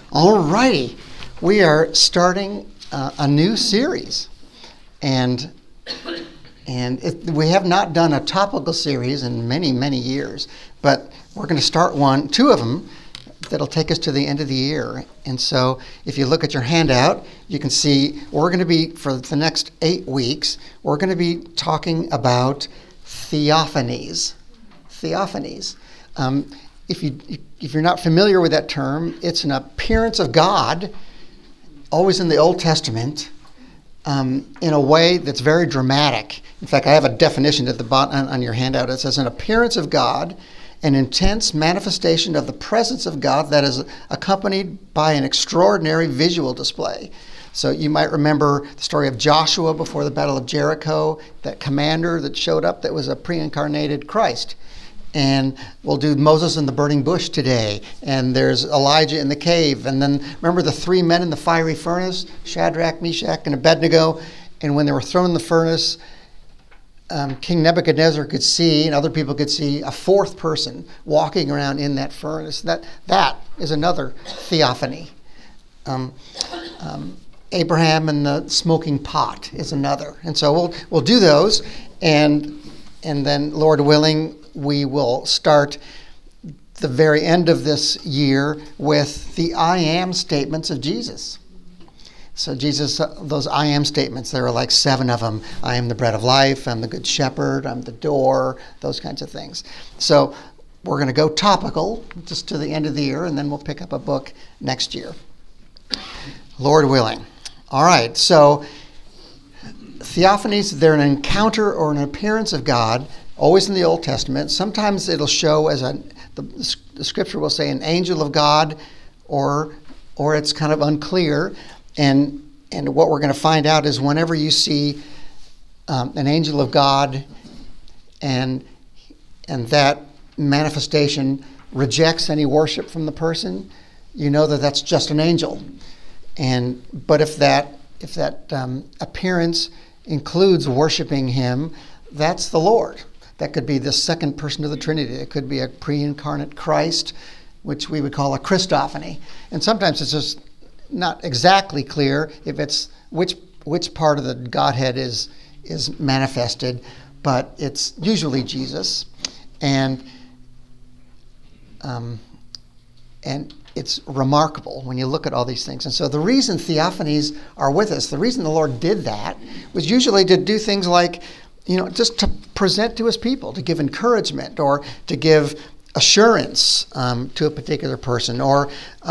All righty. We are starting a new series. And we have not done a topical series in many, many years. But we're going to start two of them, that'll take us to the end of the year. And so if you look at your handout, you can see we're going to be, for the next 8 weeks, we're going to be talking about theophanies. Theophanies. If you're not familiar with that term, it's an appearance of God, always in the Old Testament, in a way that's very dramatic. In fact, I have a definition at the bottom on your handout. It says, an appearance of God, an intense manifestation of the presence of God that is accompanied by an extraordinary visual display. So you might remember the story of Joshua before the Battle of Jericho, that commander that showed up that was a pre-incarnated Christ. And we'll do Moses in the burning bush today. And there's Elijah in the cave. And then remember the 3 men in the fiery furnace, Shadrach, Meshach, and Abednego. And when they were thrown in the furnace, King Nebuchadnezzar could see, and other people could see, a 4th person walking around in that furnace. That is another theophany. Abraham and the smoking pot is another. And so we'll do those. And then, Lord willing, we will start the very end of this year with the I am statements of Jesus. So Jesus, those I am statements, there are like 7 of them. I am the bread of life, I'm the good shepherd, I'm the door, those kinds of things. So we're going to go topical just to the end of the year, and then we'll pick up a book next year. Lord willing. All right, so theophanies, they're an encounter or an appearance of God, always in the Old Testament. Sometimes it'll show as the scripture will say an angel of God, or it's kind of unclear. And what we're going to find out is whenever you see an angel of God and that manifestation rejects any worship from the person, you know that that's just an angel. But if that appearance includes worshiping him, that's the Lord. That could be the second person of the Trinity. It could be a pre-incarnate Christ, which we would call a Christophany. And sometimes it's just not exactly clear if it's which part of the Godhead is manifested, but it's usually Jesus, and it's remarkable when you look at all these things. And so the reason theophanies are with us, the reason the Lord did that, was usually to do things like, just to present to his people, to give encouragement or to give assurance to a particular person, or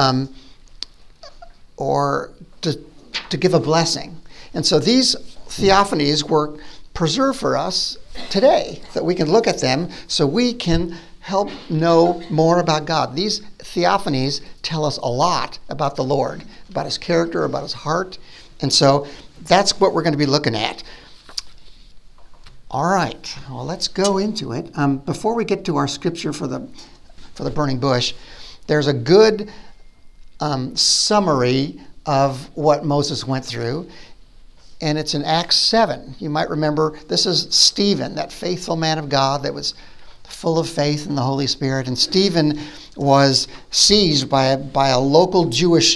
to give a blessing. And so these theophanies were preserved for us today, that we can look at them so we can help know more about God. These theophanies tell us a lot about the Lord, about his character, about his heart. And so that's what we're going to be looking at. All right, well, let's go into it. Before we get to our scripture for the burning bush, there's a good summary of what Moses went through, and it's in Acts 7. You might remember this is Stephen, that faithful man of God that was full of faith in the Holy Spirit. And Stephen was seized by a local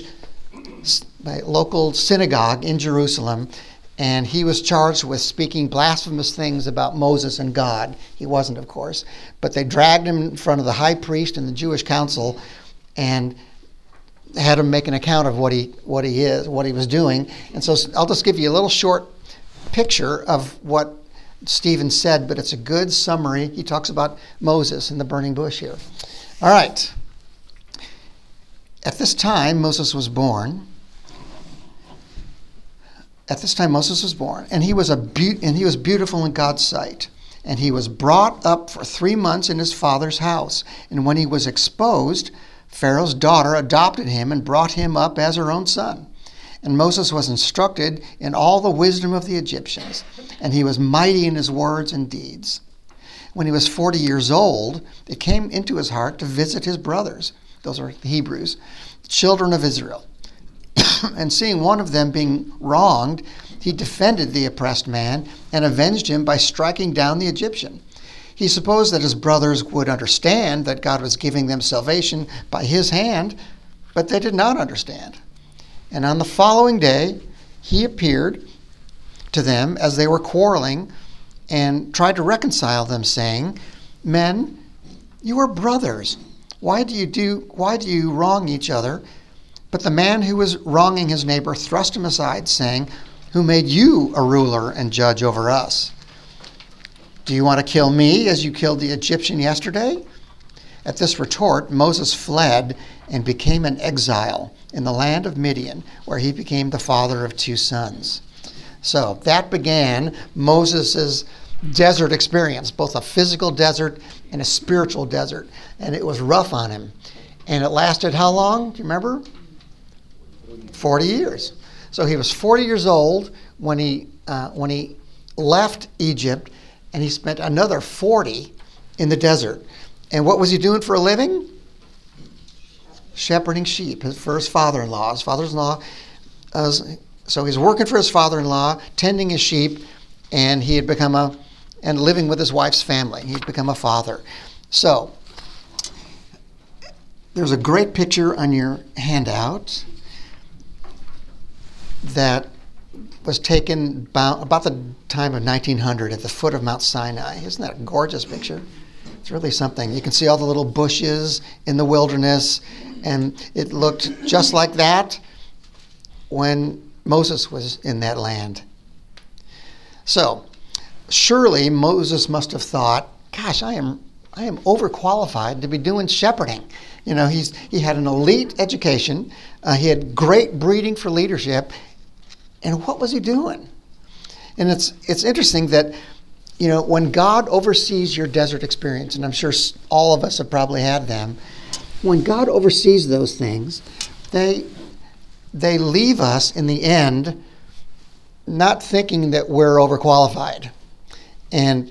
local synagogue in Jerusalem. And he was charged with speaking blasphemous things about Moses and God. He wasn't, of course. But they dragged him in front of the high priest and the Jewish council and had him make an account of what he was doing. And so I'll just give you a little short picture of what Stephen said, but it's a good summary. He talks about Moses and the burning bush here. All right. At this time, Moses was born. And he was beautiful in God's sight. And he was brought up for 3 months in his father's house. And when he was exposed, Pharaoh's daughter adopted him and brought him up as her own son. And Moses was instructed in all the wisdom of the Egyptians, and he was mighty in his words and deeds. When he was 40 years old, it came into his heart to visit his brothers, those are the Hebrews, children of Israel. And seeing one of them being wronged, he defended the oppressed man and avenged him by striking down the Egyptian. He supposed that his brothers would understand that God was giving them salvation by his hand, But they did not understand. And on the following day, he appeared to them as they were quarreling and tried to reconcile them, saying, "Men, you are brothers. Why do you wrong each other?" But the man who was wronging his neighbor thrust him aside, saying, "Who made you a ruler and judge over us? Do you want to kill me as you killed the Egyptian yesterday?" At this retort, Moses fled and became an exile in the land of Midian, where he became the father of 2 sons. So that began Moses' desert experience, both a physical desert and a spiritual desert. And it was rough on him. And it lasted how long? Do you remember? 40 years. So he was 40 years old when he left Egypt, and he spent another 40 in the desert. And what was he doing for a living? Shepherding sheep for his father-in-law. His father-in-law, so he's working for his father-in-law, tending his sheep, and he had become and living with his wife's family. He'd become a father. So there's a great picture on your handout that was taken about the time of 1900 at the foot of Mount Sinai. Isn't that a gorgeous picture? It's really something. You can see all the little bushes in the wilderness, and it looked just like that when Moses was in that land. So, surely Moses must have thought, "Gosh, I am overqualified to be doing shepherding." You know, he had an elite education. He had great breeding for leadership. And what was he doing? And it's interesting that, you know, when God oversees your desert experience, and I'm sure all of us have probably had them, when God oversees those things, they leave us in the end not thinking that we're overqualified. And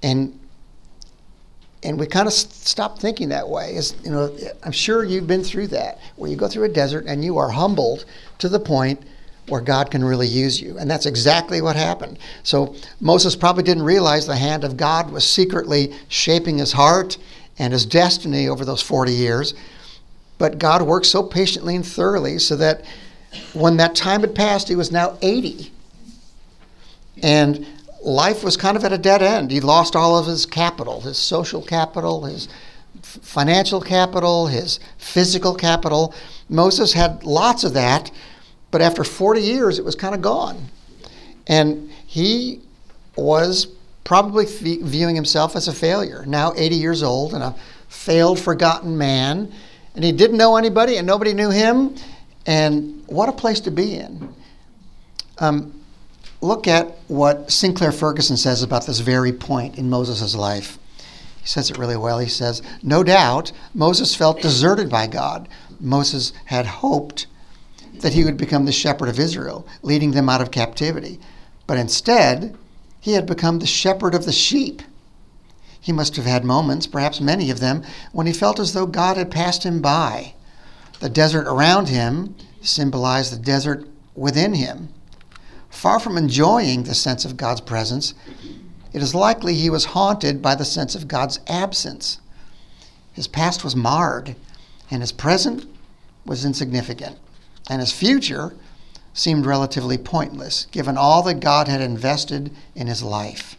we kind of stop thinking that way. You know, I'm sure you've been through that, where you go through a desert and you are humbled to the point where God can really use you. And that's exactly what happened. So Moses probably didn't realize the hand of God was secretly shaping his heart and his destiny over those 40 years. But God worked so patiently and thoroughly so that when that time had passed, he was now 80. And life was kind of at a dead end. He lost all of his capital, his social capital, his financial capital, his physical capital. Moses had lots of that. But after 40 years, it was kind of gone. And he was probably viewing himself as a failure, now 80 years old and a failed, forgotten man. And he didn't know anybody and nobody knew him. And what a place to be in. Look at what Sinclair Ferguson says about this very point in Moses' life. He says it really well. He says, "No doubt, Moses felt deserted by God. Moses had hoped that he would become the shepherd of Israel, leading them out of captivity. But instead, he had become the shepherd of the sheep. He must have had moments, perhaps many of them, when he felt as though God had passed him by. The desert around him symbolized the desert within him. Far from enjoying the sense of God's presence, it is likely he was haunted by the sense of God's absence. His past was marred, and his present was insignificant. And his future seemed relatively pointless, given all that God had invested in his life."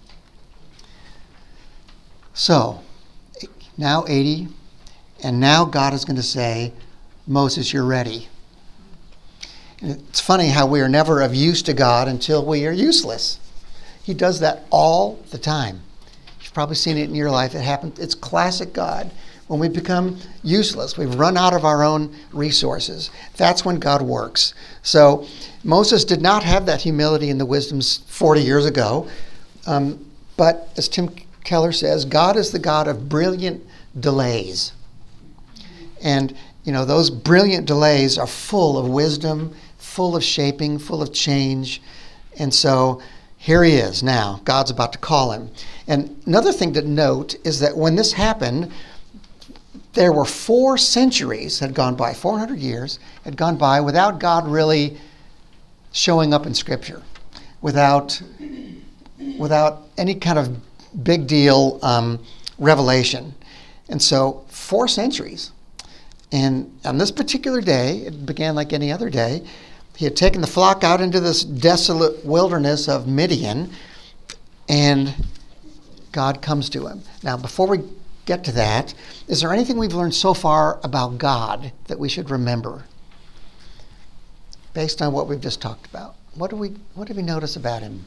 So, now 80, and now God is going to say, "Moses, you're ready." And it's funny how we are never of use to God until we are useless. He does that all the time. You've probably seen it in your life. It happens. It's classic God. When we become useless, we've run out of our own resources. That's when God works. So Moses did not have that humility and the wisdoms 40 years ago. But as Tim Keller says, God is the God of brilliant delays. And, you know, those brilliant delays are full of wisdom, full of shaping, full of change. And so here he is now. God's about to call him. And another thing to note is that when this happened, there were 4 centuries had gone by, 400 years had gone by without God really showing up in Scripture, without any kind of big deal revelation. And so 4 centuries. And on this particular day, it began like any other day, he had taken the flock out into this desolate wilderness of Midian, and God comes to him. Now, before we get to that, is there anything we've learned so far about God that we should remember based on what we've just talked about? What do we notice about him?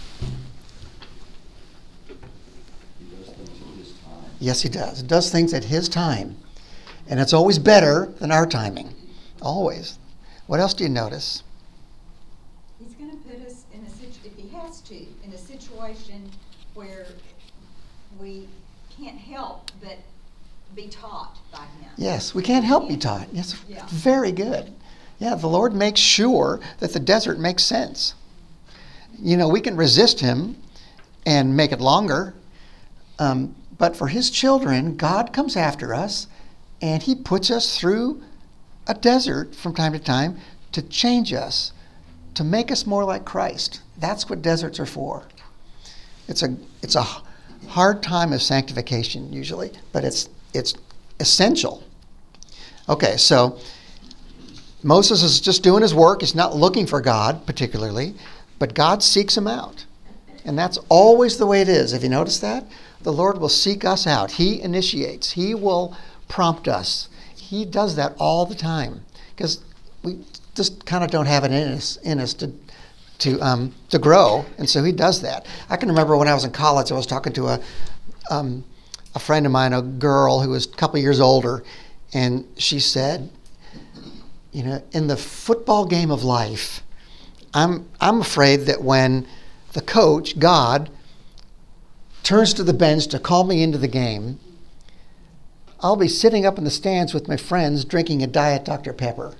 He does things at his time. Yes, he does. He does things at his time. And it's always better than our timing. Always. What else do you notice? He's going to put us in a situation, if he has to, in a situation where we can't help but be taught by him. Yes, we can't help be taught. Yes, Yeah. very good. Yeah, the Lord makes sure that the desert makes sense. You know, we can resist him and make it longer, but for his children, God comes after us, and he puts us through a desert from time to time to change us, to make us more like Christ. That's what deserts are for. It's a hard time of sanctification usually, but it's essential. Okay, so Moses is just doing his work. He's not looking for God particularly, but God seeks him out. And that's always the way it is. Have you noticed that? The Lord will seek us out. He initiates. He will prompt us. He does that all the time because we just kind of don't have it in us to grow, and so he does that. I can remember when I was in college, I was talking to a friend of mine, a girl who was a couple years older, and she said, you know, in the football game of life, I'm afraid that when the coach, God, turns to the bench to call me into the game, I'll be sitting up in the stands with my friends drinking a Diet Dr. Pepper.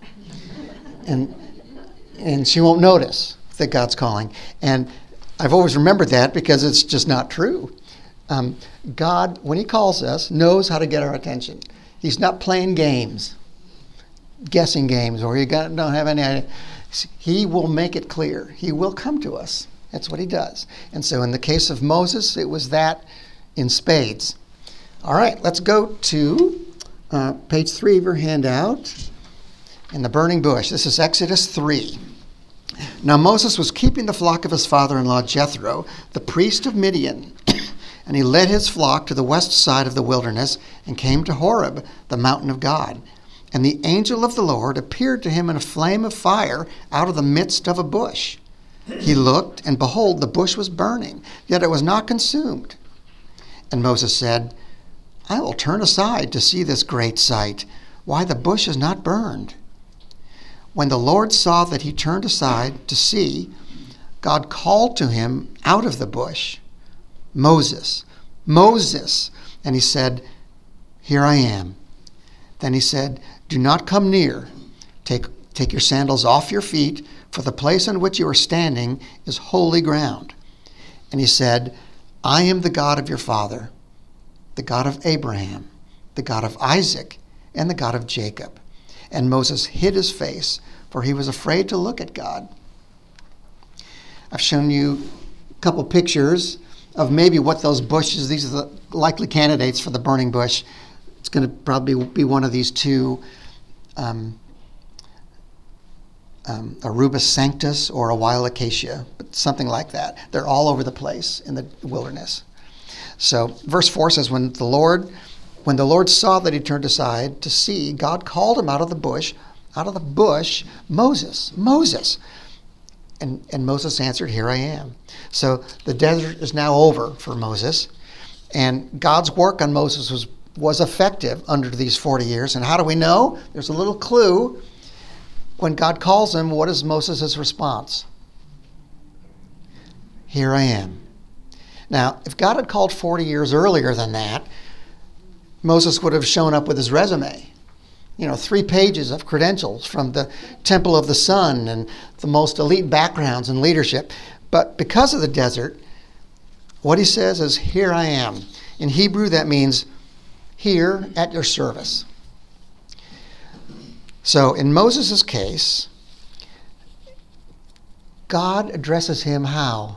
And she won't notice that God's calling. And I've always remembered that because it's just not true. God, when he calls us, knows how to get our attention. He's not playing games, guessing games, or don't have any idea. He will make it clear. He will come to us. That's what he does. And so in the case of Moses, it was that in spades. All right, let's go to page 3 of your handout in the burning bush. This is Exodus 3. Now Moses was keeping the flock of his father-in-law Jethro, the priest of Midian, and he led his flock to the west side of the wilderness and came to Horeb, the mountain of God. And the angel of the Lord appeared to him in a flame of fire out of the midst of a bush. He looked, and behold, the bush was burning, yet it was not consumed. And Moses said, I will turn aside to see this great sight, why the bush is not burned. When the Lord saw that he turned aside to see, God called to him out of the bush, Moses, Moses. And he said, Here I am. Then he said, Do not come near. Take your sandals off your feet, for the place on which you are standing is holy ground. And he said, I am the God of your father, the God of Abraham, the God of Isaac, and the God of Jacob. And Moses hid his face, for he was afraid to look at God. I've shown you a couple pictures of maybe what those bushes, these are the likely candidates for the burning bush. It's going to probably be one of these two, a Rubus sanctus or a wild acacia, but something like that. They're all over the place in the wilderness. So verse 4 says, when the Lord saw that he turned aside to see, God called him out of the bush, Moses, Moses. And Moses answered, Here I am. So the desert is now over for Moses, and God's work on Moses was effective under these 40 years. And how do we know? There's a little clue. When God calls him, what is Moses' response? Here I am. Now, if God had called 40 years earlier than that, Moses would have shown up with his resume. 3 pages of credentials from the Temple of the Sun and the most elite backgrounds in leadership. But because of the desert, what he says is, Here I am. In Hebrew, that means here at your service. So in Moses' case, God addresses him how?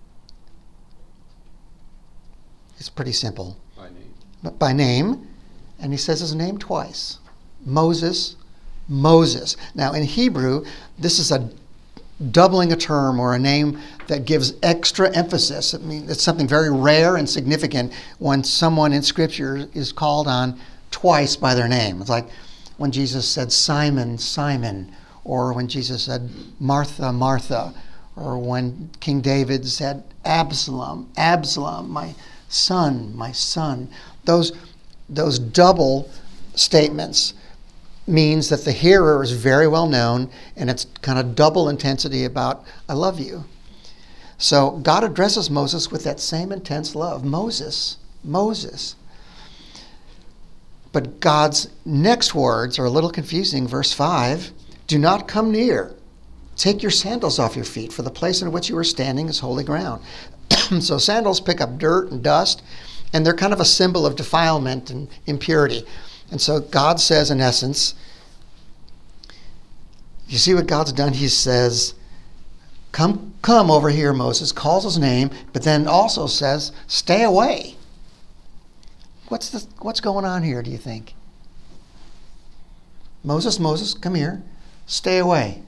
It's pretty simple. By name. By name. And he says his name twice. Moses, Moses. Now, in Hebrew, this is a doubling a term or a name that gives extra emphasis. I mean, it's something very rare and significant when someone in Scripture is called on twice by their name. It's like when Jesus said Simon, Simon, or when Jesus said Martha, Martha, or when King David said Absalom, Absalom, my son, my son. Those double statements means that the hearer is very well known, and it's kind of double intensity about, I love you. So God addresses Moses with that same intense love. Moses, Moses. But God's next words are a little confusing. Verse 5, do not come near. Take your sandals off your feet, for the place in which you are standing is holy ground. So sandals pick up dirt and dust, and they're kind of a symbol of defilement and impurity. And so God says, in essence, you see what God's done? He says, come over here, Moses, calls his name, but then also says, stay away. What's going on here, do you think? Moses, Moses, come here. Stay away.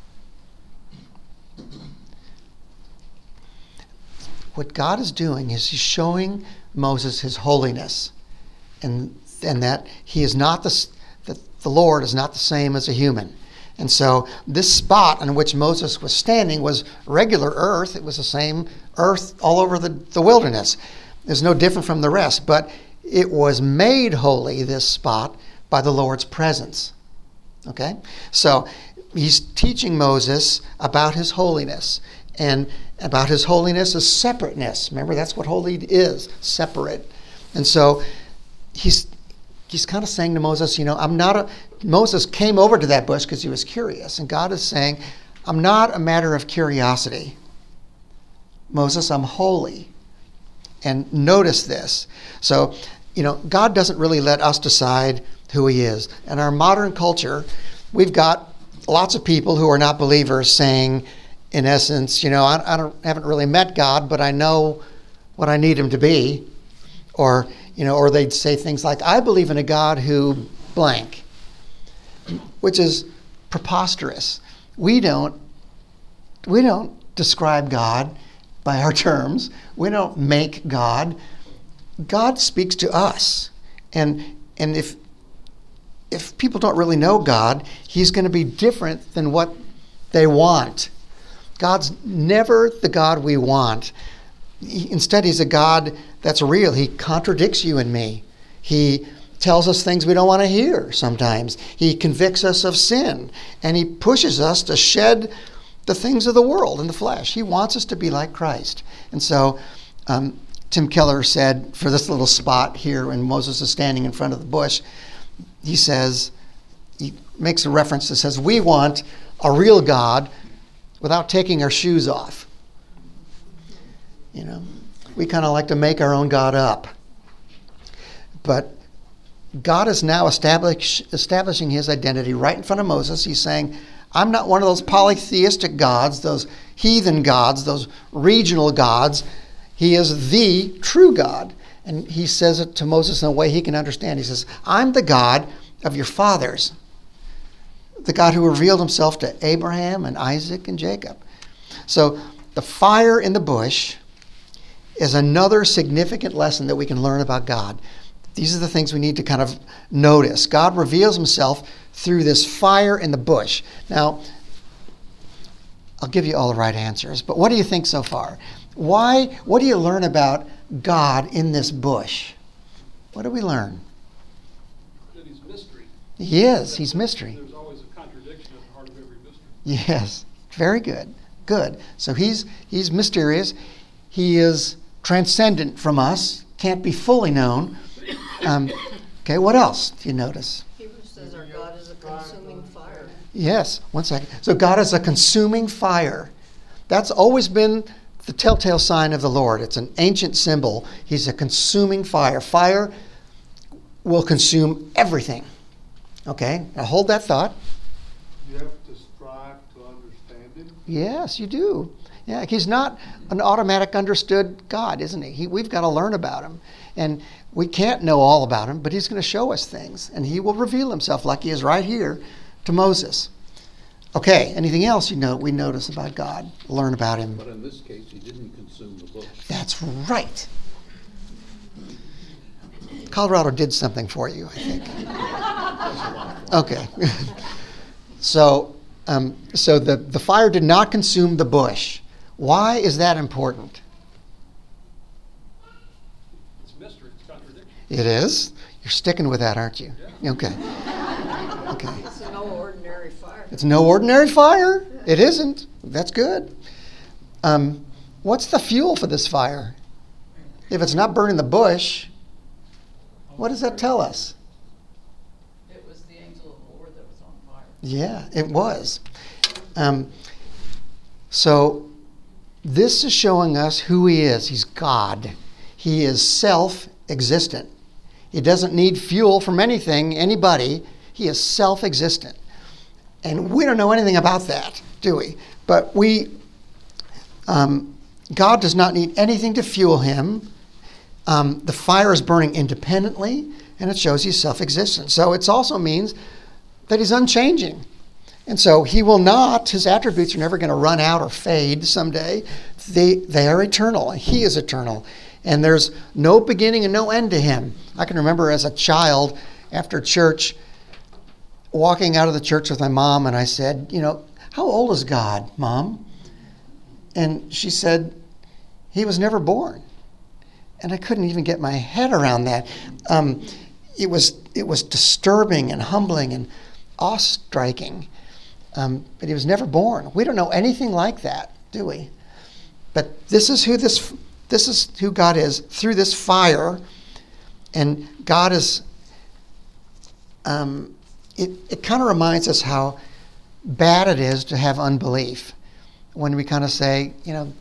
What God is doing is he's showing Moses his holiness, and that he is not that the Lord is not the same as a human. And so this spot on which Moses was standing was regular earth. It was the same earth all over the wilderness. It's no different from the rest, but it was made holy, this spot, by the Lord's presence. Okay? So he's teaching Moses about his holiness, and about his holiness is separateness. Remember, that's what holy is, separate. And so he's kind of saying to Moses, Moses came over to that bush because he was curious. And God is saying, I'm not a matter of curiosity. Moses, I'm holy. And notice this. So, God doesn't really let us decide who he is. In our modern culture, we've got lots of people who are not believers saying, in essence, I haven't really met God, but I know what I need him to be. Or they'd say things like, I believe in a God who blank, which is preposterous. We don't describe God by our terms. We don't make God. God speaks to us. And if people don't really know God, he's going to be different than what they want. God's never the God we want. Instead, he's a God that's real. He contradicts you and me. He tells us things we don't want to hear sometimes. He convicts us of sin, and he pushes us to shed the things of the world in the flesh. He wants us to be like Christ. And so Tim Keller said, for this little spot here when Moses is standing in front of the bush, he makes a reference that says, we want a real God without taking our shoes off. We kind of like to make our own God up. But God is now establishing his identity right in front of Moses. He's saying, I'm not one of those polytheistic gods, those heathen gods, those regional gods. He is the true God. And he says it to Moses in a way he can understand. He says, I'm the God of your fathers, the God who revealed himself to Abraham and Isaac and Jacob. So the fire in the bush is another significant lesson that we can learn about God. These are the things we need to kind of notice. God reveals himself through this fire in the bush. Now, I'll give you all the right answers, but what do you think so far? What do you learn about God in this bush? What do we learn? That he's mystery. He is. He's mystery. There's always a contradiction at the heart of every mystery. Yes. Very good. Good. So he's mysterious. He is transcendent from us. Can't be fully known. Okay, what else do you notice? Hebrews says our God is a consuming fire. Yes, one second. So God is a consuming fire. That's always been the telltale sign of the Lord. It's an ancient symbol. He's a consuming fire. Fire will consume everything. Okay, now hold that thought. You have to strive to understand him. Yes, you do. Yeah, he's not an automatic understood God, isn't he? We've got to learn about him. And we can't know all about him, but he's going to show us things. And he will reveal himself like he is right here to Moses. Okay, anything else we notice about God, learn about him? But in this case, he didn't consume the bush. That's right. Colorado did something for you, I think. Okay. So the fire did not consume the bush. Why is that important? It's a mystery. It's a contradiction. It is? You're sticking with that, aren't you? Yeah. Okay. Okay. It's no ordinary fire. It's no ordinary fire. It isn't. That's good. What's the fuel for this fire? If it's not burning the bush, what does that tell us? It was the angel of the Lord that was on fire. Yeah, it was. So this is showing us who he is. He's God. He is self-existent. He doesn't need fuel from anything, anybody. He is self-existent. And we don't know anything about that, do we? But God does not need anything to fuel him. The fire is burning independently, and it shows he's self-existent. So it also means that he's unchanging. And so he will not, his attributes are never going to run out or fade someday. They are eternal. He is eternal. And there's no beginning and no end to him. I can remember as a child after church, walking out of the church with my mom, and I said, how old is God, Mom? And she said, he was never born. And I couldn't even get my head around that. It was disturbing and humbling and awe-striking. But he was never born. We don't know anything like that, do we? But this is who God is through this fire. And God is. It kind of reminds us how bad it is to have unbelief when we kind of say,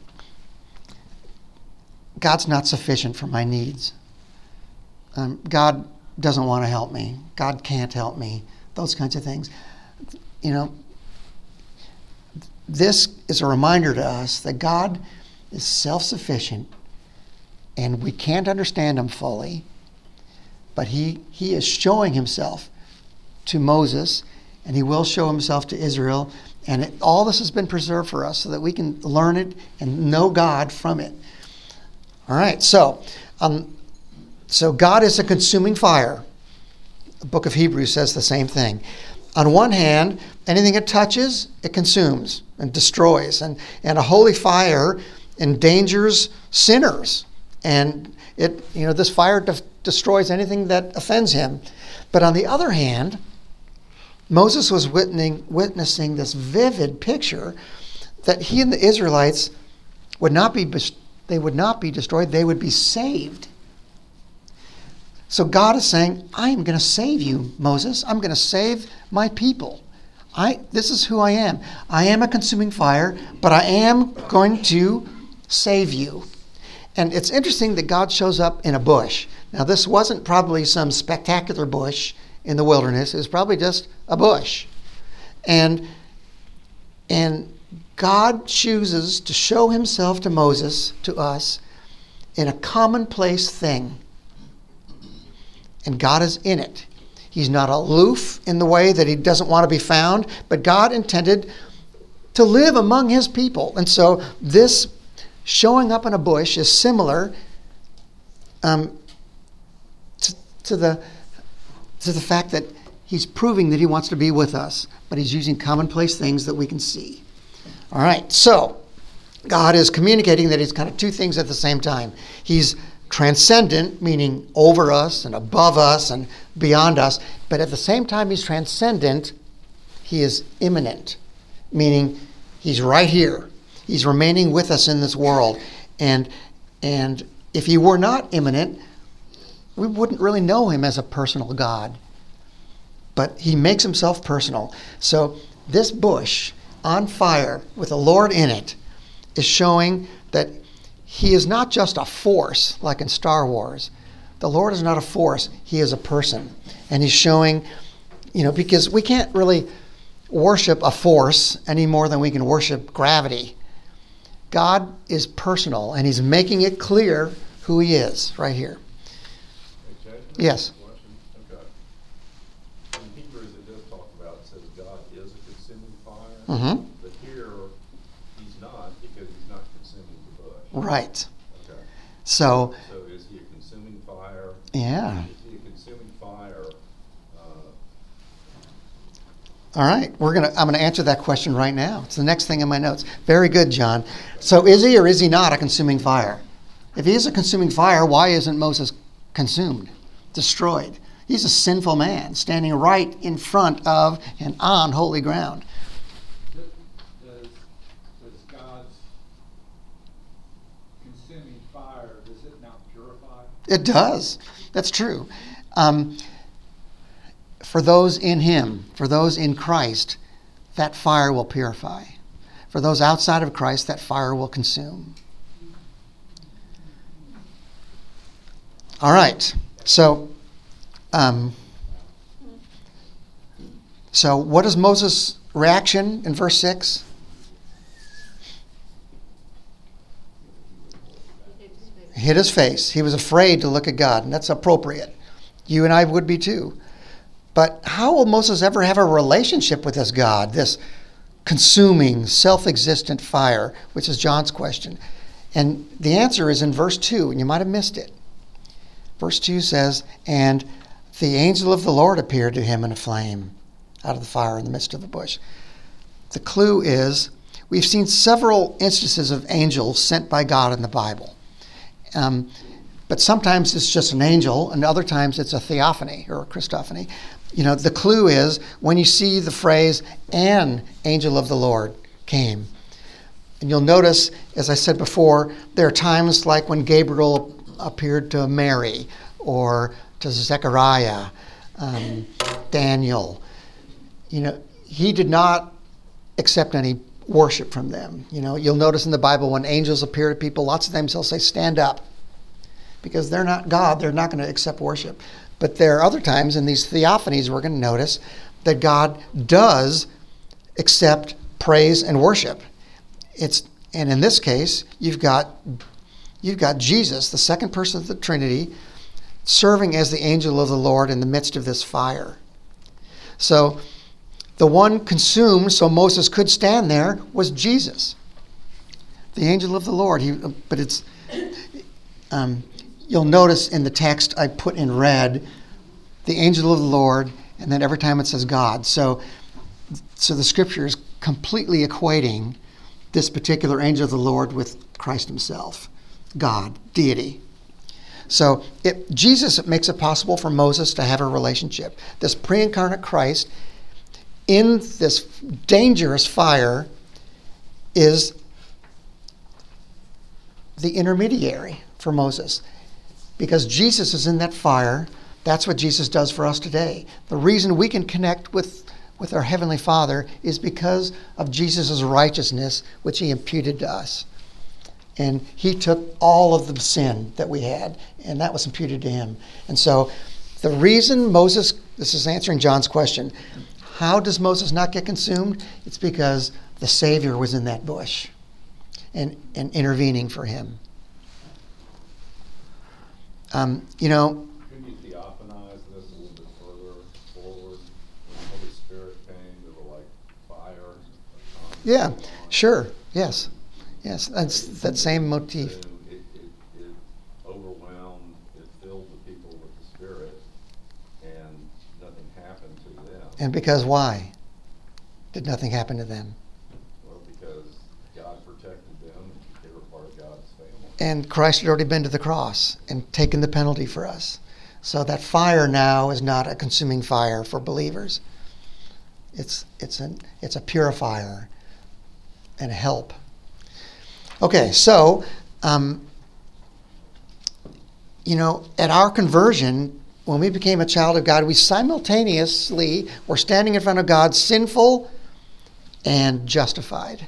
God's not sufficient for my needs. God doesn't want to help me. God can't help me. Those kinds of things. This is a reminder to us that God is self-sufficient and we can't understand him fully, but he is showing himself to Moses, and he will show himself to Israel, and all this has been preserved for us so that we can learn it and know God from it. All right, so God is a consuming fire. The book of Hebrews says the same thing. On one hand, anything it touches, it consumes and destroys. And a holy fire endangers sinners. And this fire destroys anything that offends him. But on the other hand, Moses was witnessing this vivid picture that he and the Israelites would not be destroyed, they would be saved. So God is saying, I am going to save you, Moses. I'm going to save my people. This is who I am. I am a consuming fire, but I am going to save you. And it's interesting that God shows up in a bush. Now, this wasn't probably some spectacular bush in the wilderness. It was probably just a bush. And God chooses to show himself to Moses, to us, in a commonplace thing. And God is in it. He's not aloof in the way that he doesn't want to be found, but God intended to live among his people. And so this showing up in a bush is similar to the fact that he's proving that he wants to be with us, but he's using commonplace things that we can see. All right, so God is communicating that he's kind of two things at the same time. He's transcendent, meaning over us and above us and beyond us, but at the same time he's transcendent, he is immanent, meaning he's right here. He's remaining with us in this world. And if he were not immanent, we wouldn't really know him as a personal God. But he makes himself personal. So this bush on fire with the Lord in it is showing that he is not just a force like in Star Wars. The Lord is not a force. He is a person. And he's showing, because we can't really worship a force any more than we can worship gravity. God is personal, and he's making it clear who he is right here. Yes. Question? Okay. In Hebrews, it does talk about, it says God is a consuming fire. Mm-hmm. But here, he's not, because he's not consuming the bush. Right. Okay. So, So is he a consuming fire? yeah. Is he a consuming fire? All right. I'm gonna answer that question right now. It's the next thing in my notes. Very good, John. So is he or is he not a consuming fire? If he is a consuming fire, why isn't Moses consumed, destroyed? He's a sinful man standing right in front of and on holy ground. Does God's consuming fire, does it not purify? It does. That's true. For those in him, for those in Christ, that fire will purify. For those outside of Christ, that fire will consume. All right. So what is Moses' reaction in verse 6? He hid his face. He was afraid to look at God, and that's appropriate. You and I would be too. But how will Moses ever have a relationship with this God, this consuming, self-existent fire, which is John's question? And the answer is in verse 2, and you might have missed it. Verse 2 says, "And the angel of the Lord appeared to him in a flame out of the fire in the midst of a bush." The clue is, we've seen several instances of angels sent by God in the Bible. But sometimes it's just an angel, and other times it's a theophany or a Christophany. The clue is when you see the phrase, "an angel of the Lord came." And you'll notice, as I said before, there are times like when Gabriel appeared to Mary or to Zechariah, Daniel. He did not accept any worship from them. You'll notice in the Bible when angels appear to people, lots of times they'll say, "Stand up." Because they're not God, they're not going to accept worship. But there are other times in these theophanies we're going to notice that God does accept praise and worship. And in this case, you've got Jesus, the second person of the Trinity, serving as the angel of the Lord in the midst of this fire. So the one consumed so Moses could stand there was Jesus, the angel of the Lord. You'll notice in the text I put in red the angel of the Lord, and then every time it says God. So the scripture is completely equating this particular angel of the Lord with Christ himself, God, deity. So Jesus makes it possible for Moses to have a relationship. This pre-incarnate Christ in this dangerous fire is the intermediary for Moses. Because Jesus is in that fire, that's what Jesus does for us today. The reason we can connect with our Heavenly Father is because of Jesus' righteousness, which he imputed to us. And he took all of the sin that we had, and that was imputed to him. And so the reason Moses, this is answering John's question, how does Moses not get consumed? It's because the Savior was in that bush and intervening for him. Couldn't you theophanize this a little bit further forward? When the Holy Spirit came, there were like fire. Yeah, sure. Yes. That's that same motif. So it overwhelmed, it filled the people with the Spirit, and nothing happened to them. And because why did nothing happen to them? Well, because God protected them, and they were part of God's family. And Christ had already been to the cross and taken the penalty for us. So that fire now is not a consuming fire for believers. It's a purifier and a help. Okay, so at our conversion, when we became a child of God, we simultaneously were standing in front of God, sinful and justified.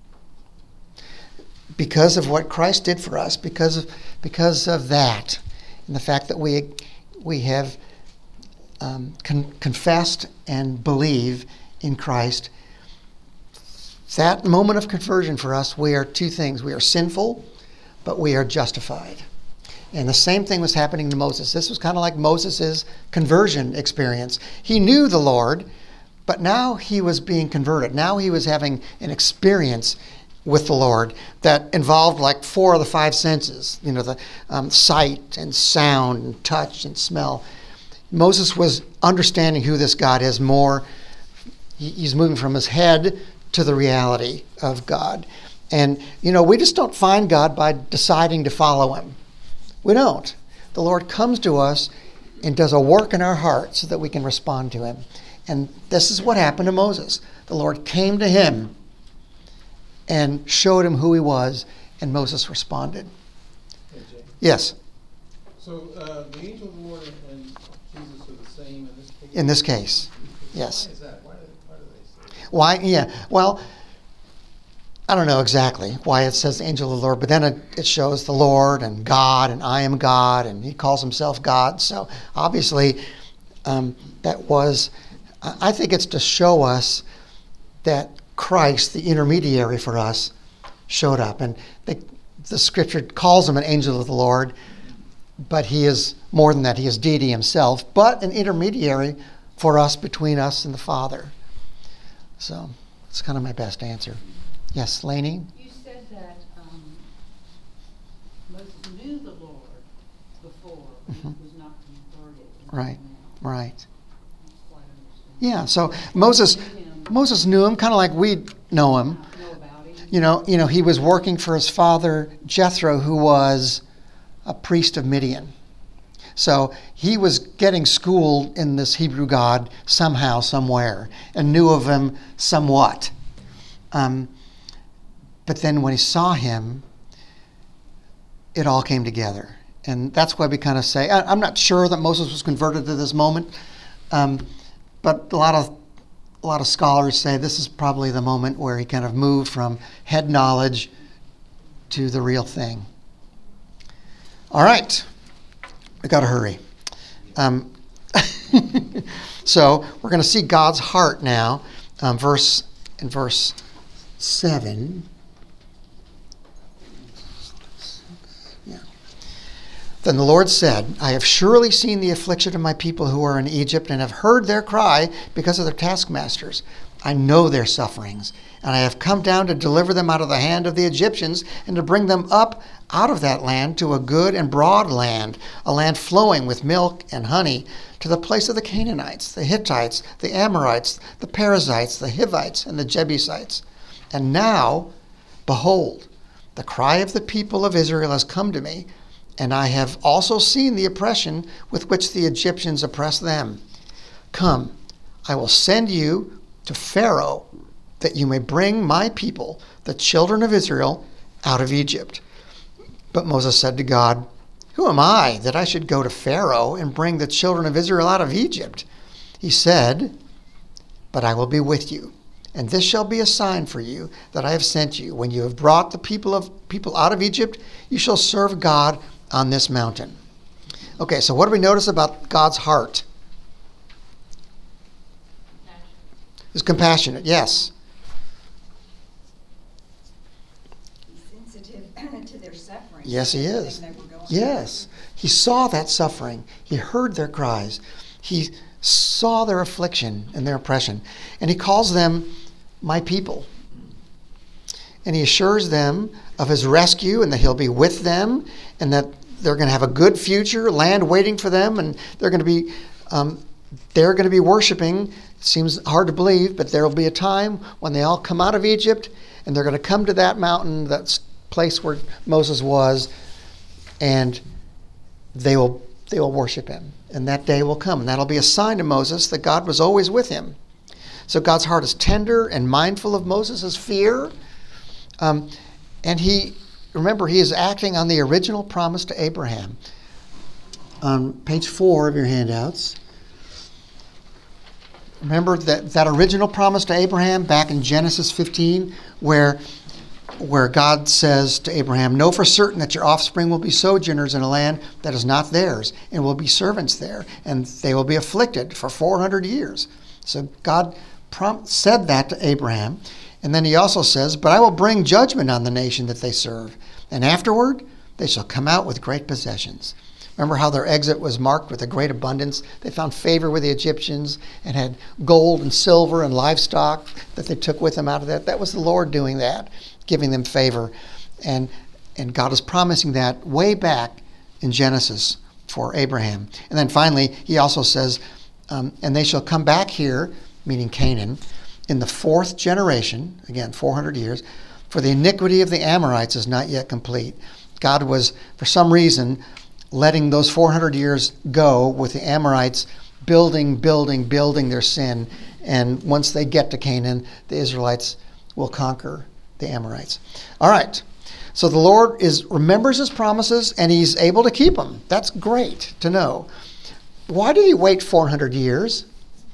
Because of what Christ did for us, because of that, and the fact that we have confessed and believe in Christ, that moment of conversion for us, we are two things. We are sinful, but we are justified. And the same thing was happening to Moses. This was kind of like Moses' conversion experience. He knew the Lord, but now he was being converted. Now he was having an experience with the Lord that involved like 4 of the 5 senses, the sight and sound and touch and smell. Moses was understanding who this God is more. He's moving from his head to the reality of God. And, we just don't find God by deciding to follow him. We don't. The Lord comes to us and does a work in our heart so that we can respond to him. And this is what happened to Moses. The Lord came to him and showed him who he was, and Moses responded. Hey, Jay. Yes? So the angel of the Lord and Jesus are the same in this case? In this case, yes. Why is that? Why do they say that? Why? Yeah. Well, I don't know exactly why it says the angel of the Lord, but then it shows the Lord and God and I am God, and he calls himself God. So obviously that was, I think it's to show us that Christ, the intermediary for us, showed up. And the scripture calls him an angel of the Lord, but he is more than that. He is deity himself, but an intermediary for us, between us and the Father. So it's kind of my best answer. Yes, Lainey? You said that Moses knew the Lord before he was not converted. Right, right. Quite understand. Yeah, so Moses knew him kind of like we know him. Know about him. He was working for his father Jethro, who was a priest of Midian. So he was getting schooled in this Hebrew God somehow, somewhere, and knew of him somewhat. But then when he saw him, it all came together. And that's why we kind of say, I'm not sure that Moses was converted to this moment, but a lot of scholars say this is probably the moment where he kind of moved from head knowledge to the real thing. All right, we got to hurry. So we're going to see God's heart now, in verse 7. Then the Lord said, I have surely seen the affliction of my people who are in Egypt, and have heard their cry because of their taskmasters. I know their sufferings, and I have come down to deliver them out of the hand of the Egyptians, and to bring them up out of that land to a good and broad land, a land flowing with milk and honey, to the place of the Canaanites, the Hittites, the Amorites, the Perizzites, the Hivites, and the Jebusites. And now, behold, the cry of the people of Israel has come to me, and I have also seen the oppression with which the Egyptians oppress them. Come, I will send you to Pharaoh, that you may bring my people, the children of Israel, out of Egypt. But Moses said to God, Who am I that I should go to Pharaoh and bring the children of Israel out of Egypt? He said, But I will be with you, and this shall be a sign for you that I have sent you. When you have brought the people out of Egypt, you shall serve God on this mountain. Okay, so what do we notice about God's heart? He's compassionate, yes. He's sensitive to their suffering. Yes, he is. They were going Yes. He saw that suffering. He heard their cries. He saw their affliction and their oppression. And he calls them my people. And he assures them of his rescue, and that he'll be with them, and that they're going to have a good future, land waiting for them, and they're going to be worshiping. It seems hard to believe, but there will be a time when they all come out of Egypt, and they're going to come to that mountain, that place where Moses was, and they will worship him. And that day will come, and that'll be a sign to Moses that God was always with him. So God's heart is tender and mindful of Moses' fear. And he is acting on the original promise to Abraham. On page 4 of your handouts, remember that original promise to Abraham back in Genesis 15, where God says to Abraham, Know for certain that your offspring will be sojourners in a land that is not theirs, and will be servants there, and they will be afflicted for 400 years. So God said that to Abraham. And then he also says, But I will bring judgment on the nation that they serve, and afterward They shall come out with great possessions. Remember how their exit was marked with a great abundance? They found favor with the Egyptians and had gold and silver and livestock that they took with them out of that. That was the Lord doing that, giving them favor. And God is promising that way back in Genesis for Abraham. And then finally, he also says, and they shall come back here, meaning Canaan, in the 4th generation, again, 400 years, for the iniquity of the Amorites is not yet complete. God was, for some reason, letting those 400 years go with the Amorites building their sin. And once they get to Canaan, the Israelites will conquer the Amorites. All right. So the Lord remembers his promises, and he's able to keep them. That's great to know. Why did he wait 400 years?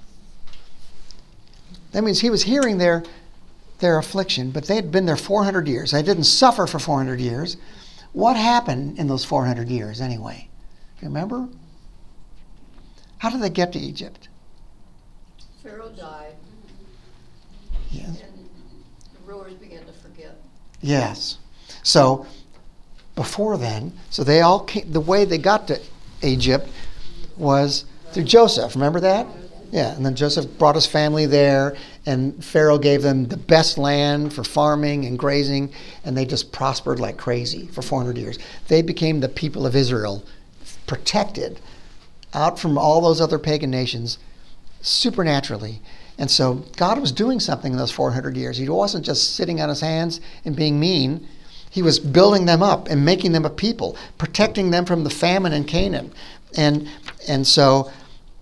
That means he was hearing their affliction, but they had been there 400 years. They didn't suffer for 400 years. What happened in those 400 years anyway? Remember? How did they get to Egypt? Pharaoh died. Yes. And the rulers began to forget. Yes. So before then, so they all came, the way they got to Egypt was through Joseph. Remember that? Yeah. And then Joseph brought his family there, and Pharaoh gave them the best land for farming and grazing, and they just prospered like crazy for 400 years. They became the people of Israel, protected out from all those other pagan nations supernaturally. And so God was doing something in those 400 years. He wasn't just sitting on his hands and being mean. He was building them up and making them a people, protecting them from the famine in Canaan. And so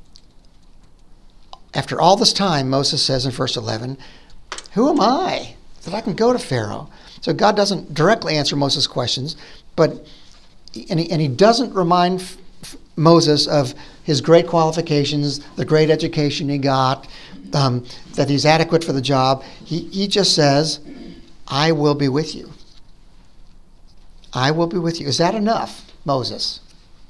after all this time, Moses says in verse 11, who am I that I can go to Pharaoh? So God doesn't directly answer Moses' questions, but he doesn't remind Moses of his great qualifications, the great education he got, that he's adequate for the job. He just says, I will be with you. I will be with you. Is that enough, Moses?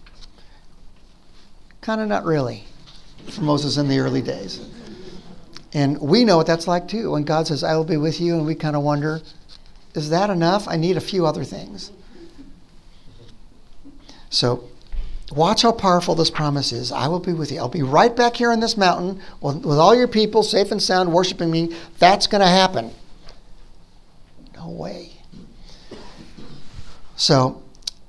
Kind of not really for Moses in the early days. And we know what that's like too. When God says, I will be with you, and we kind of wonder, is that enough? I need a few other things. So watch how powerful this promise is. I will be with you. I'll be right back here on this mountain with all your people, safe and sound, worshiping me. That's going to happen. No way. So,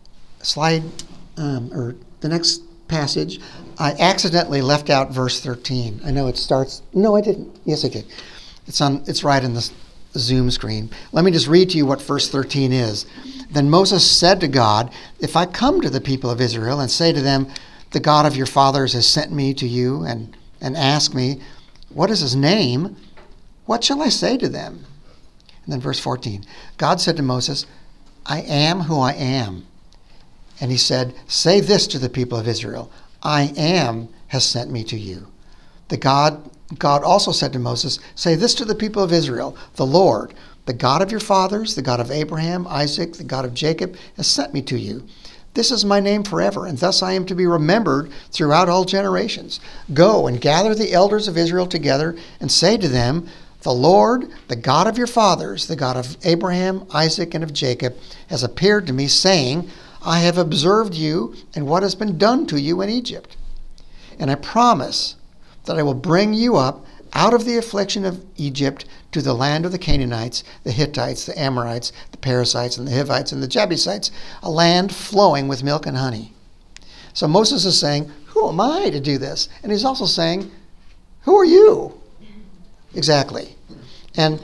or the next passage, I accidentally left out verse 13. I know it starts. No, I didn't. Yes, I did. It's right in the Zoom screen. Let me just read to you what verse 13 is. Then Moses said to God, if I come to the people of Israel and say to them, the God of your fathers has sent me to you, and ask me, what is his name? What shall I say to them? And then verse 14. God said to Moses, I am who I am. And he said, say this to the people of Israel, I am has sent me to you. God also said to Moses, say this to the people of Israel, the Lord, the God of your fathers, the God of Abraham, Isaac, the God of Jacob, has sent me to you. This is my name forever, and thus I am to be remembered throughout all generations. Go and gather the elders of Israel together and say to them, the Lord, the God of your fathers, the God of Abraham, Isaac, and of Jacob, has appeared to me, saying, I have observed you and what has been done to you in Egypt. And I promise that I will bring you up out of the affliction of Egypt to the land of the Canaanites, the Hittites, the Amorites, the Perizzites, and the Hivites, and the Jebusites, a land flowing with milk and honey. So Moses is saying, who am I to do this? And he's also saying, who are you? Exactly. And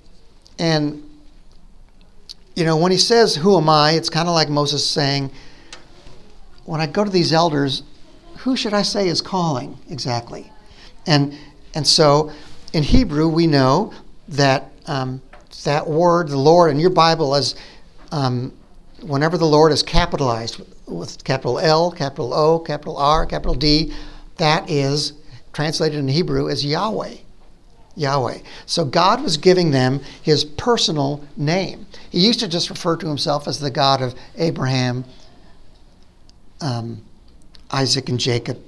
you know, when he says, who am I, it's kind of like Moses saying, when I go to these elders, who should I say is calling exactly? And so in Hebrew, we know that that word, the Lord, in your Bible, is whenever the Lord is capitalized with capital L, capital O, capital R, capital D, that is translated in Hebrew as Yahweh. Yahweh. So God was giving them his personal name. He used to just refer to himself as the God of Abraham, Isaac, and Jacob.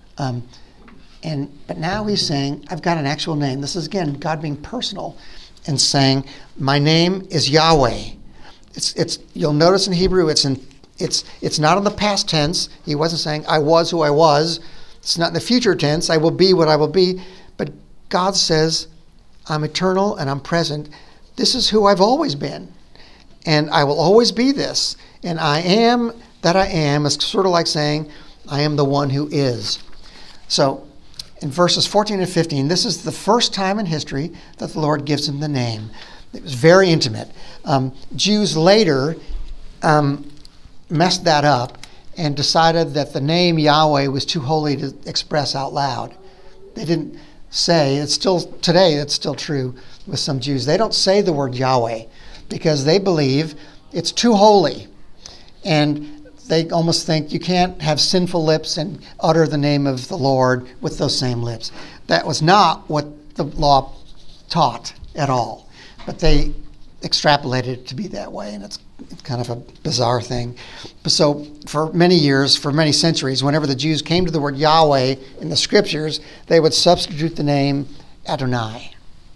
But now he's saying, I've got an actual name. This is, again, God being personal and saying, my name is Yahweh. It's you'll notice in Hebrew, it's in It's not in the past tense. He wasn't saying, I was who I was. It's not in the future tense. I will be what I will be. But God says, I'm eternal and I'm present. This is who I've always been. And I will always be this. And I am that I am is sort of like saying, I am the one who is. So in verses 14 and 15, this is the first time in history that the Lord gives him the name. It was very intimate. Jews later messed that up and decided that the name Yahweh was too holy to express out loud. They didn't say, it's still today, it's still true with some Jews. They don't say the word Yahweh because they believe it's too holy. And they almost think you can't have sinful lips and utter the name of the Lord with those same lips. That was not what the law taught at all. But they extrapolated it to be that way, and it's kind of a bizarre thing. So for many years, for many centuries, whenever the Jews came to the word Yahweh in the scriptures, they would substitute the name Adonai.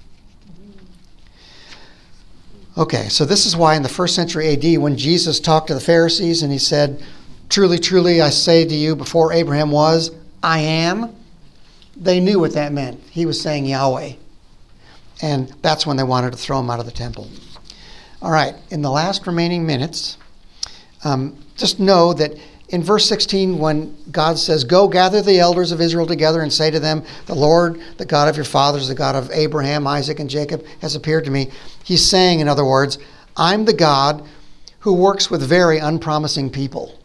Okay, so this is why in the first century AD, when Jesus talked to the Pharisees and he said, truly, truly, I say to you, before Abraham was, I am, they knew what that meant. He was saying Yahweh. And that's when they wanted to throw him out of the temple. All right, in the last remaining minutes, just know that in verse 16, when God says, go gather the elders of Israel together and say to them, the Lord, the God of your fathers, the God of Abraham, Isaac, and Jacob, has appeared to me. He's saying, in other words, I'm the God who works with very unpromising people.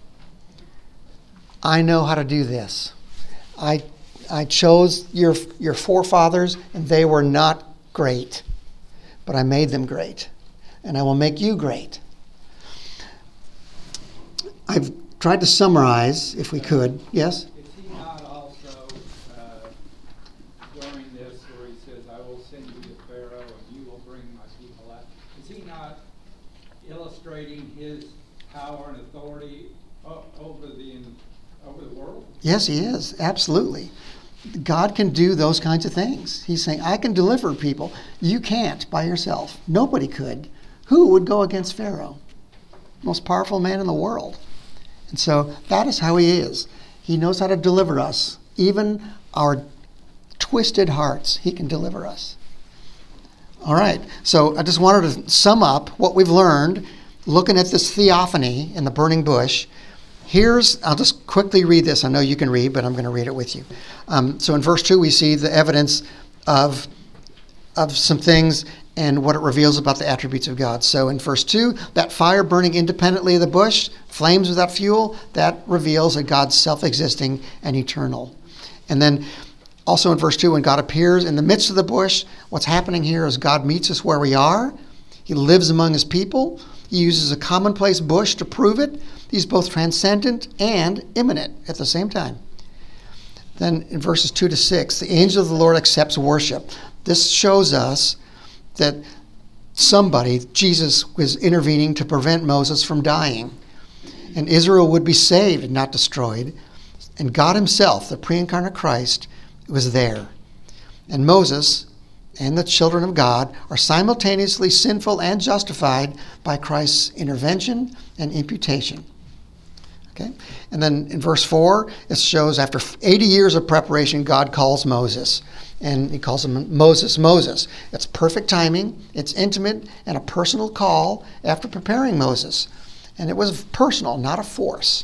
I know how to do this. I chose your forefathers, and they were not great, but I made them great, and I will make you great. I've tried to summarize, if we could. Yes? Is he not also, during this, where he says, I will send you to Pharaoh and you will bring my people out, is he not illustrating his power and authority over the world? Yes, he is. Absolutely. God can do those kinds of things. He's saying, I can deliver people. You can't by yourself. Nobody could. Who would go against Pharaoh? Most powerful man in the world. And so that is how he is. He knows how to deliver us. Even our twisted hearts, he can deliver us. All right. So I just wanted to sum up what we've learned looking at this theophany in the burning bush. I'll just quickly read this. I know you can read, but I'm going to read it with you. So in verse 2, we see the evidence of some things and what it reveals about the attributes of God. So in verse 2, that fire burning independently of the bush, flames without fuel, that reveals that God's self-existing and eternal. And then also in verse 2, when God appears in the midst of the bush, what's happening here is God meets us where we are. He lives among his people. He uses a commonplace bush to prove it. He's both transcendent and immanent at the same time. Then in verses 2 to 6, the angel of the Lord accepts worship. This shows us that somebody, Jesus, was intervening to prevent Moses from dying. And Israel would be saved and not destroyed. And God himself, the pre-incarnate Christ, was there. And Moses and the children of God are simultaneously sinful and justified by Christ's intervention and imputation. Okay? And then in verse 4, it shows after 80 years of preparation, God calls Moses. And he calls him Moses, Moses. It's perfect timing, it's intimate, and a personal call after preparing Moses. And it was personal, not a force.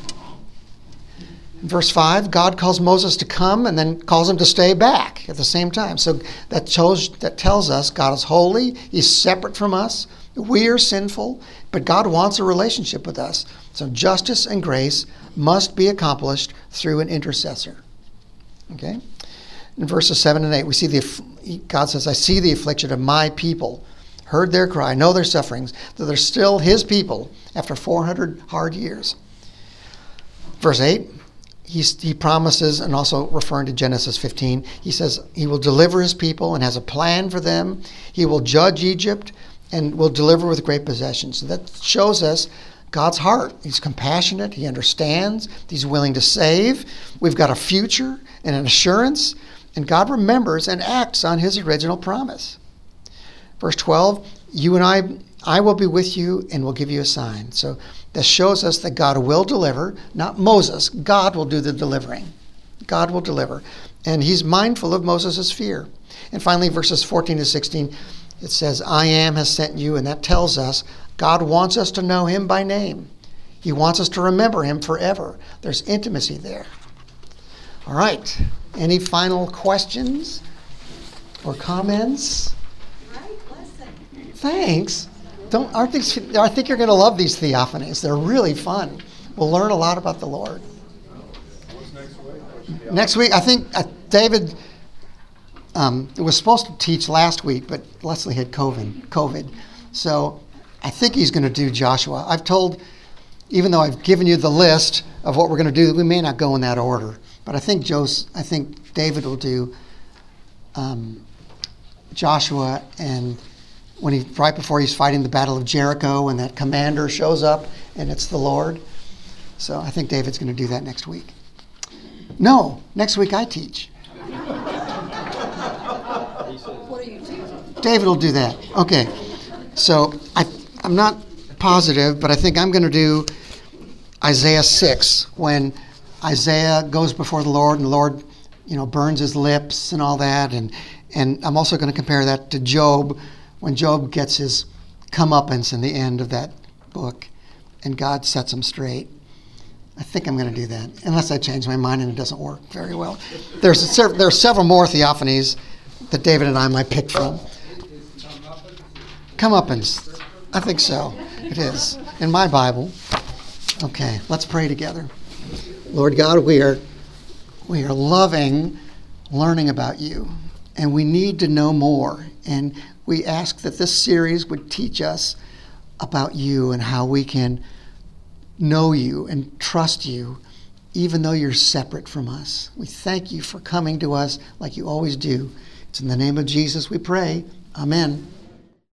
In verse 5, God calls Moses to come and then calls him to stay back at the same time. So that tells us God is holy, he's separate from us, we are sinful, but God wants a relationship with us. So justice and grace must be accomplished through an intercessor. Okay? In verses 7 and 8, we see God says, I see the affliction of my people, heard their cry, know their sufferings, that they're still his people after 400 hard years. Verse 8, he promises, and also referring to Genesis 15, he says he will deliver his people and has a plan for them. He will judge Egypt and will deliver with great possessions. So that shows us God's heart. He's compassionate. He understands. He's willing to save. We've got a future and an assurance. And God remembers and acts on his original promise. Verse 12, you and I will be with you and will give you a sign. So this shows us that God will deliver, not Moses. God will do the delivering. God will deliver. And he's mindful of Moses' fear. And finally, verses 14 to 16, it says, I am has sent you, and that tells us God wants us to know him by name. He wants us to remember him forever. There's intimacy there. All right. Any final questions or comments? Great lesson. Thanks. I think you're going to love these theophanies. They're really fun. We'll learn a lot about the Lord. What's next week? Next week, I think David was supposed to teach last week, but Leslie had COVID. So I think he's going to do Joshua. I've told, even though I've given you the list of what we're going to do, we may not go in that order. But I think David will do Joshua, and right before he's fighting the Battle of Jericho, and that commander shows up, and it's the Lord. So I think David's going to do that next week. No, next week I teach. What are you teaching? David will do that. Okay. So I'm not positive, but I think I'm going to do Isaiah 6, when Isaiah goes before the Lord, and the Lord, burns his lips and all that. And I'm also going to compare that to Job, when Job gets his comeuppance in the end of that book, and God sets him straight. I think I'm going to do that, unless I change my mind and it doesn't work very well. There are several more theophanies that David and I might pick from. Comeuppance. I think so. It is. In my Bible. Okay, let's pray together. Lord God, we are loving learning about you, and we need to know more. And we ask that this series would teach us about you and how we can know you and trust you, even though you're separate from us. We thank you for coming to us like you always do. It's in the name of Jesus we pray. Amen.